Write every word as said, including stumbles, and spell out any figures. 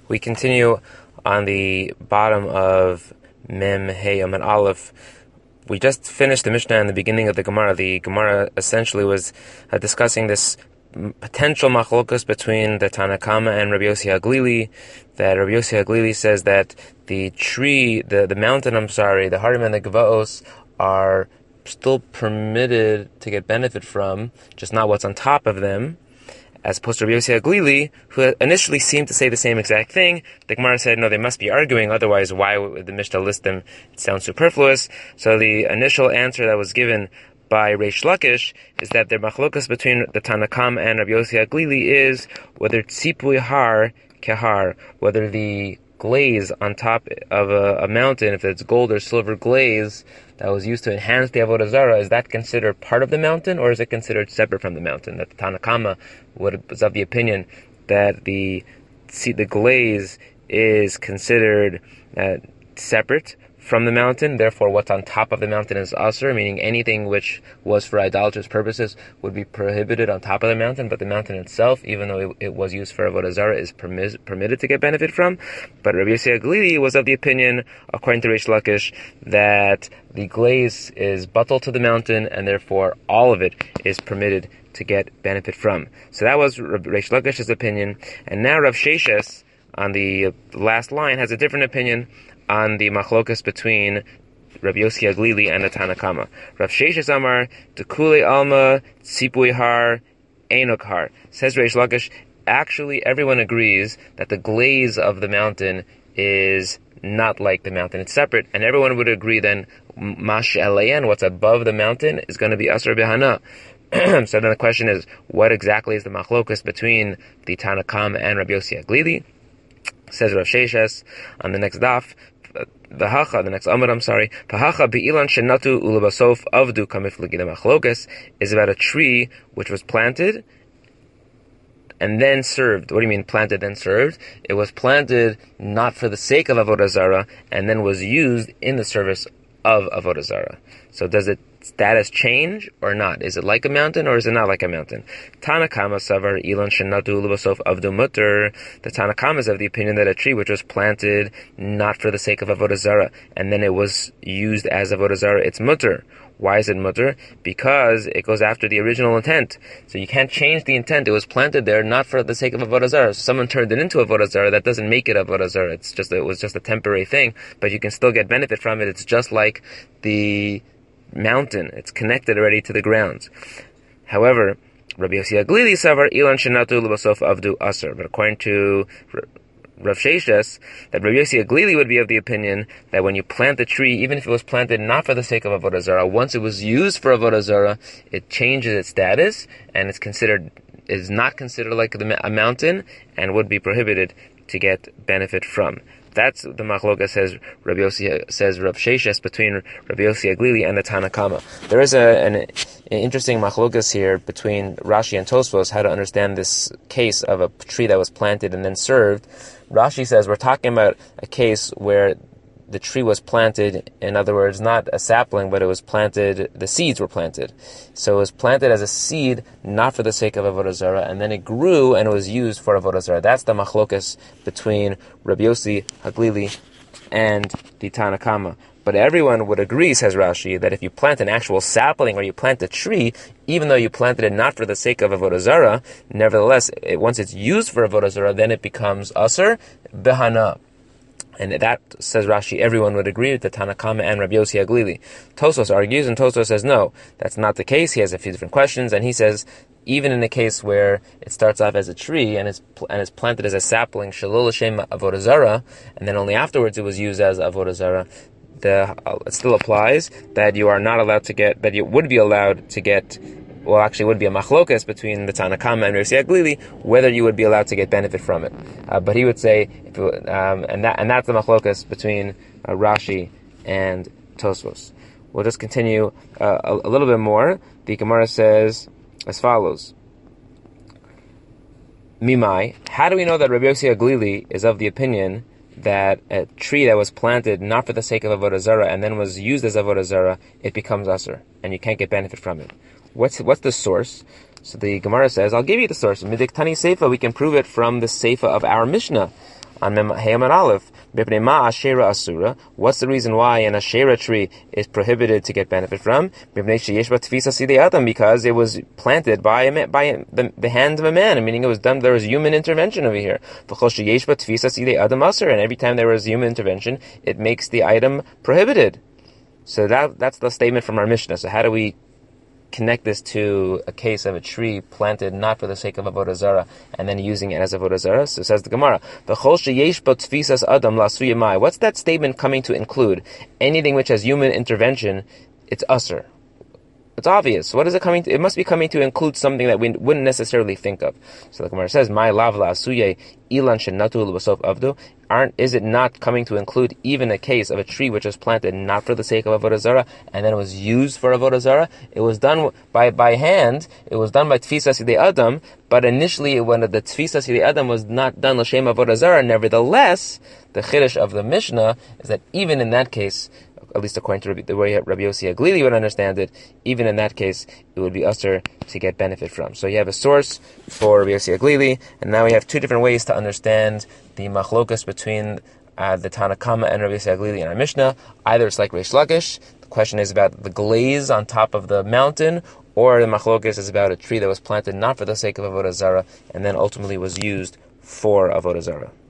We continue on the bottom of Mem Hey Amud Aleph. We just finished the Mishnah in the beginning of the Gemara. The Gemara essentially was uh, discussing this potential machlokas between the Tana Kama and Rabbi Yossi Haglili. That Rabbi Yossi Haglili says that the tree, the, the mountain, I'm sorry, the Harim and the Gavaos are still permitted to get benefit from, just not what's on top of them. As opposed to Rabbi Yossi Haglili, who initially seemed to say the same exact thing. The Gemara said, no, they must be arguing, otherwise why would the Mishnah list them? It sounds superfluous. So the initial answer that was given by Reish Lakish is that the machlokas between the Tana Kama and Rabbi Yossi Haglili is whether tzipui har kehar, whether the glaze on top of a, a mountain, if it's gold or silver glaze that was used to enhance the Avodah Zarah, is that considered part of the mountain, or is it considered separate from the mountain? That the Tana Kama was of the opinion that the see, the glaze is considered uh, separate from the mountain, therefore what's on top of the mountain is asur, meaning anything which was for idolatrous purposes would be prohibited on top of the mountain, but the mountain itself, even though it, it was used for Avodah Zarah, is permis- permitted to get benefit from. But Rabbi Yossi Haglili was of the opinion, according to Reish Lakish, that the glaze is batal to the mountain, and therefore all of it is permitted to get benefit from. So that was Reish Lakish's opinion, and now Rav Sheshes, on the last line, has a different opinion on the machlokas between Rabbi Yossi Haglili and the Tana Kama. Rav Sheshes Amar, Dekule Alma, Tzipui Har, Einok Har. Says Reish Lakish, actually everyone agrees that the glaze of the mountain is not like the mountain, it's separate, and everyone would agree then, Mash Elayan, what's above the mountain, is going to be Asur B'Hana. So then the question is, what exactly is the machlokas between the Tana Kama and Rabbi Yossi Haglili? Says Rav Sheshes on the next daf, the hacha, the next amud, I'm sorry, pahacha be'ilan shenatu ulabasof avdu kamiflagi. The machlokas is about a tree which was planted and then served. What do you mean planted then served? It was planted not for the sake of Avodah Zarah and then was used in the service of Avodah Zarah. So does its status change or not? Is it like a mountain or is it not like a mountain? Tana Kama savar ilan shenatu lubasof avdu mutter. The Tana Kama is of the opinion that a tree which was planted not for the sake of Avodah Zarah and then it was used as Avodah Zarah, it's mutter. Why is it mutter? Because it goes after the original intent. So you can't change the intent. It was planted there not for the sake of Avodah Zarah. So someone turned it into Avodah Zarah. That doesn't make it Avodah Zarah. It's just, it was just a temporary thing, but you can still get benefit from it. It's just like the mountain. It's connected already to the ground. However, Rabbi Yossi Haglili savar ilan shenatu l'basof avdu asur. But according to Rav Sheshes, that Rabbi Yossi Haglili would be of the opinion that when you plant the tree, even if it was planted not for the sake of Avodah Zarah, once it was used for Avodah Zarah, it changes its status, and it's considered, is not considered like a mountain, and would be prohibited to get benefit from. That's the machloka, says Rabbi Yossi, says Rav Sheshes, between Rabbi Yossi Haglili and the Tana Kama. There is a, an, an interesting machlokas here between Rashi and Tosfos, how to understand this case of a tree that was planted and then served. Rashi says we're talking about a case where the tree was planted, in other words, not a sapling, but it was planted, the seeds were planted. So it was planted as a seed, not for the sake of Avodah Zarah, and then it grew and it was used for Avodah Zarah. That's the machlokas between Rabbi Yossi Haglili and the Tana Kama. But everyone would agree, says Rashi, that if you plant an actual sapling or you plant a tree, even though you planted it not for the sake of Avodah Zarah, nevertheless, it, once it's used for Avodah Zarah, then it becomes Asur B'Hana. And that, says Rashi, everyone would agree with the Tana Kama and Rabbi Yossi Haglili. Tosfos argues, and Tosfos says, no, that's not the case. He has a few different questions, and he says, even in the case where it starts off as a tree and it's and it's planted as a sapling, shalol l'shem Avodah Zarah, and then only afterwards it was used as Avodah Zarah, the, uh, it still applies that you are not allowed to get, that you would be allowed to get, well, actually, would be a machlokas between the Tana Kama and Rabbi Yossi Haglili, whether you would be allowed to get benefit from it. Uh, but he would say, if it, um, and that and that's the machlokas between uh, Rashi and Tosfos. We'll just continue uh, a, a little bit more. The Gemara says as follows: Mimai, how do we know that Rabbi Yossi Haglili is of the opinion that a tree that was planted not for the sake of Avodah Zarah and then was used as Avodah Zarah, it becomes asur, and you can't get benefit from it? What's what's the source? So the Gemara says, I'll give you the source. Midiktani Seifa, we can prove it from the Seifa of our Mishnah. on Mem Hey Amud Aleph. Mipnei ma Ashera Asura. What's the reason why an Ashera tree is prohibited to get benefit from? Mipnei sheyesh ba tfisa sidei adam, because it was planted by a, by the, the hand of a man, meaning it was done. There was human intervention over here. V'chol sheyesh ba tfisa sidei adam aser, and every time there was human intervention, it makes the item prohibited. So that that's the statement from our Mishnah. So how do we connect this to a case of a tree planted not for the sake of avodah zarah and then using it as avodah zarah? So says the Gemara, "V'chol sheyesh bo tfisas adam la'asuya mai." What's that statement coming to include? Anything which has human intervention, it's usher. It's obvious. What is it coming to? It must be coming to include something that we wouldn't necessarily think of. So the Gemara says, "My lav la'asuye ilan shenatu l'basof avdu." Aren't is it not coming to include even a case of a tree which was planted not for the sake of avodah zarah and then it was used for avodah zarah? It was done by by hand. It was done by tfisa sidei adam. But initially, when the tfisa sidei adam was not done l'shem avodah zarah, nevertheless, the chiddush of the Mishnah is that even in that case, at least according to Rabbi, the way Rabbi Yossi Aglili would understand it, even in that case, it would be usher to get benefit from. So you have a source for Rabbi Yossi Aglili, and now we have two different ways to understand the machlokas between uh, the Tanna Kama and Rabbi Yossi Aglili in our Mishnah. Either it's like Reish Lakish, the question is about the glaze on top of the mountain, or the machlokas is about a tree that was planted not for the sake of avodah zarah, and then ultimately was used for avodah zarah.